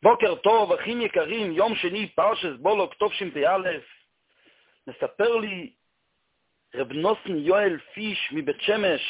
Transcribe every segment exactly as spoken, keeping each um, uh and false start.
בוקר טוב, אחים יקרים, יום שני, פרשת בולוק, טוב שמפ"א. מספר לי רב נוסן יואל פיש מבית שמש.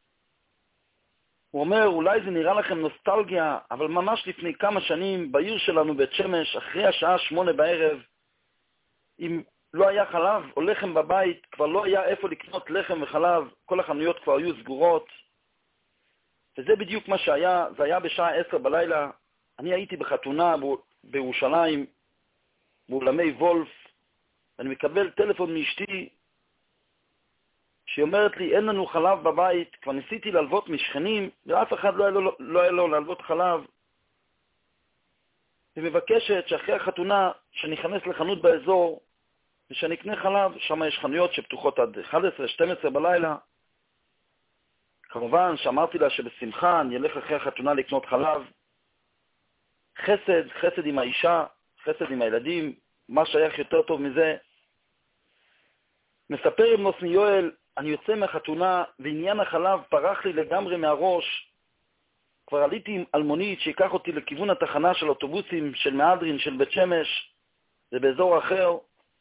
הוא אומר, אולי זה נראה לכם נוסטלגיה, אבל ממש לפני כמה שנים, בעיר שלנו בית שמש, אחרי השעה שמונה בערב, אם לא היה חלב או לחם בבית, כבר לא היה איפה לקנות לחם וחלב, כל החנויות כבר היו סגורות. וזה בדיוק מה שהיה, זה היה בשעה עשר בלילה. אני הייתי בחתונה בירושלים, באולמי וולף, ואני מקבל טלפון מאשתי, שהיא אומרת לי, אין לנו חלב בבית, כבר ניסיתי להלוות משכנים, ואף אחד לא היה לו, לא היה לו להלוות חלב. היא מבקשת שאחרי החתונה, שאני אכנס לחנות באזור, ושאני אקנה חלב, שם יש חנויות שפתוחות עד אחת עשרה שתים עשרה בלילה. כמובן שאמרתי לה שבשמחה אני אלך אחרי החתונה לקנות חלב. חסד, חסד עם האישה, חסד עם הילדים, מה שייך יותר טוב מזה. מספר עם נוסני יואל, אני יוצא מהחתונה, ועניין החלב פרח לי לגמרי מהראש. כבר עליתי עם אלמונית שיקח אותי לכיוון התחנה של אוטובוסים של מהדרין, של בית שמש, זה באזור אחר.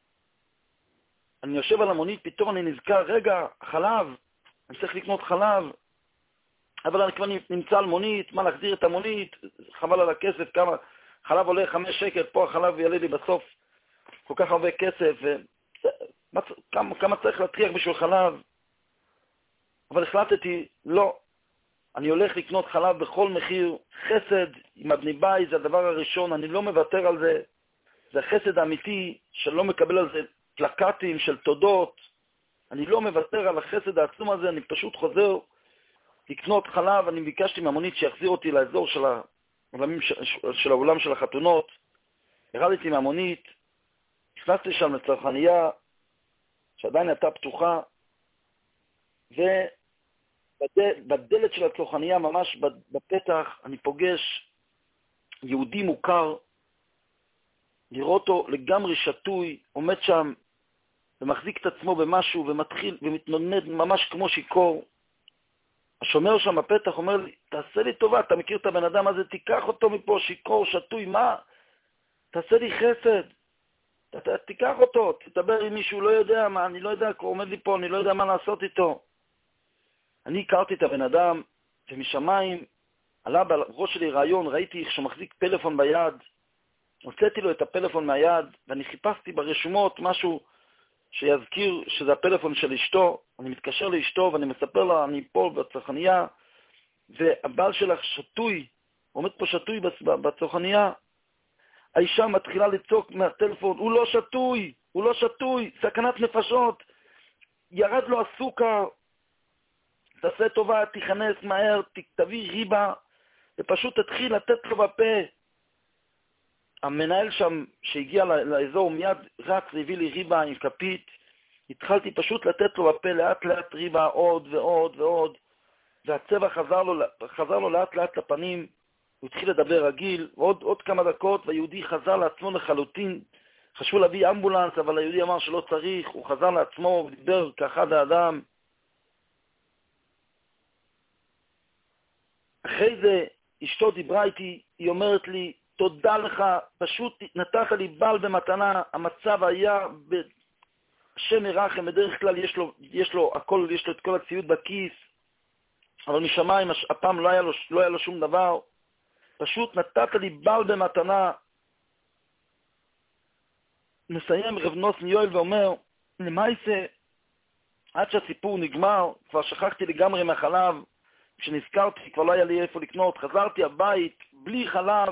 אני יושב על אלמונית, פתאום אני נזכר, רגע, חלב, אני צריך לקנות חלב, אבל אני כבר נמצא על מונית, מה להחזיר את המונית, חבל על הכסף, כמה, חלב עולה חמש שקל, פה החלב יעלה לי בסוף כל כך הרבה כסף, ומה, כמה, כמה צריך להטריח בשביל חלב. אבל החלטתי, לא, אני הולך לקנות חלב בכל מחיר, חסד עם אבני ביי, זה הדבר הראשון, אני לא מוותר על זה, זה החסד האמיתי, שלא מקבל על זה פלקטים של תודות, אני לא מוותר על החסד העצום הזה, אני פשוט חוזר לקנות חלב, אני ביקשתי מהמונית שיחזיר אותי לאזור של העולם של, של, העולם של החתונות, ירדתי מהמונית, נכנסתי שם לצרכנייה, שעדיין הייתה פתוחה, ובדלת של הצרכנייה, ממש בפתח, אני פוגש יהודי מוכר, לראות אותו לגמרי שטוי, עומד שם, ומחזיק את עצמו במשהו, ומתחיל, ומתנונד ממש כמו שיקור. השומר שם בפתח אומר לי, תעשה לי טובה, אתה מכיר את הבן אדם הזה, תיקח אותו מפה, שיקור, שטוי, מה? תעשה לי חסד, ת, תיקח אותו, תדבר עם מישהו, לא יודע מה, אני לא יודע, הוא עומד לי פה, אני לא יודע מה לעשות איתו. אני הכרתי את הבן אדם, ומשמיים עלה בראש שלי רעיון, ראיתי איך שהוא מחזיק פלאפון ביד, הוצאתי לו את הפלאפון מהיד, ואני חיפשתי ברשומות משהו שיזכיר שזה הפלאפון של אשתו. אני מתקשר לאשתו ואני מספר לה, אני פה בצרכנייה, והבעל שלך שטוי, עומד פה שטוי בצרכנייה. האישה מתחילה לצעוק מהטלפון, הוא לא שטוי, הוא לא שטוי, סכנת נפשות, ירד לו הסוכר, תעשה טובה, תיכנס מהר, תביא ריבה, ופשוט תתחיל לתת לו בפה. המנהל שם שהגיע לאזור מיד רץ והביא לי ריבה עם כפית, התחלתי פשוט לתת לו בפה לאט לאט ריבה עוד ועוד ועוד, והצבע חזר לו, חזר לו לאט לאט לפנים, הוא התחיל לדבר רגיל, ועוד עוד כמה דקות והיהודי חזר לעצמו לחלוטין, חשבו להביא אמבולנס אבל היהודי אמר שלא צריך, הוא חזר לעצמו ודיבר כאחד האדם. אחרי זה אשתו דיברה איתי, היא אומרת לי, תודה לך, פשוט נתת לי בעל במתנה, המצב היה, השם ירחם, בדרך כלל יש לו, יש לו, הכל, יש לו את כל הציוד בכיס, אבל משמיים, הפעם לא היה לו, לא היה לו שום דבר, פשוט נתת לי בעל במתנה. נסיים רב נוסן יואל ואומר, למעשה, עד שהסיפור נגמר, כבר שכחתי לגמרי מהחלב, כשנזכרתי, כבר לא היה לי איפה לקנות, חזרתי הבית, בלי חלב,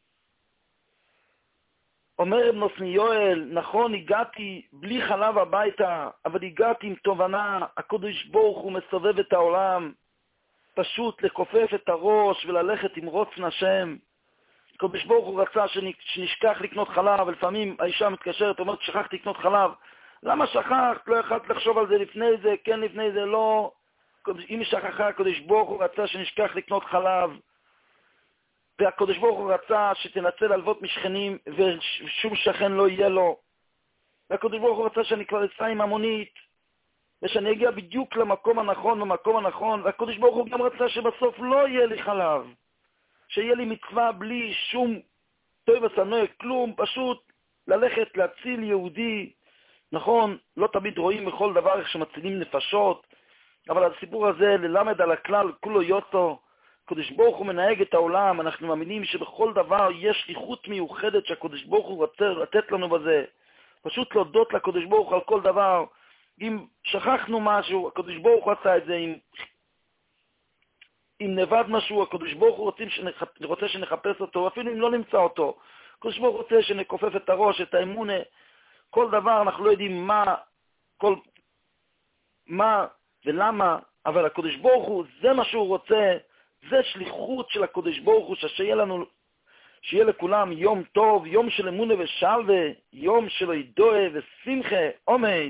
אומר רב נוסן יואל, נכון, הגעתי בלי חלב הביתה, אבל הגעתי עם תובנה, הקדוש ברוך הוא מסובב את העולם, פשוט לכופף את הראש וללכת עם רוצן השם. הקדוש ברוך הוא רצה שנשכח לקנות חלב, ולפעמים האישה מתקשרת, אומרת, שכחתי לקנות חלב. למה שכחת? לא יכולת לחשוב על זה לפני זה, כן לפני זה, לא. אם היא שכחה, הקדוש ברוך הוא רצה שנשכח לקנות חלב. והקדוש ברוך הוא רצה שתנצל הלוות משכנים ושום שכן לא יהיה לו. והקדוש ברוך הוא רצה שאני כבר אצא עם המונית ושאני אגיע בדיוק למקום הנכון במקום הנכון. והקדוש ברוך הוא גם רצה שבסוף לא יהיה לי חלב, שיהיה לי מצווה בלי שום טוב וסנוי, כלום, פשוט ללכת להציל יהודי. נכון, לא תמיד רואים בכל דבר איך שמצילים נפשות, אבל הסיפור הזה ללמד על הכלל כולו יוטו. הקדוש ברוך הוא מנהג את העולם, אנחנו מאמינים שבכל דבר יש שליחות מיוחדת שהקדוש ברוך הוא רוצה לתת לנו בזה. פשוט להודות לקדוש ברוך הוא על כל דבר. אם שכחנו משהו, הקדוש ברוך הוא עשה את זה. אם, אם נבד משהו, הקדוש ברוך הוא רוצים שנח, רוצה שנחפש אותו, אפילו אם לא נמצא אותו. הקדוש ברוך הוא רוצה שנכופף את הראש, את האמונה. כל דבר אנחנו לא יודעים מה, כל, מה ולמה, אבל הקדוש ברוך הוא, זה מה שהוא רוצה. זה שליחות של הקדוש ברוך הוא, שיהיה לנו, שיהיה לכולם יום טוב, יום של אמונה ושלווה, יום של ידועה ושמחה, אמן.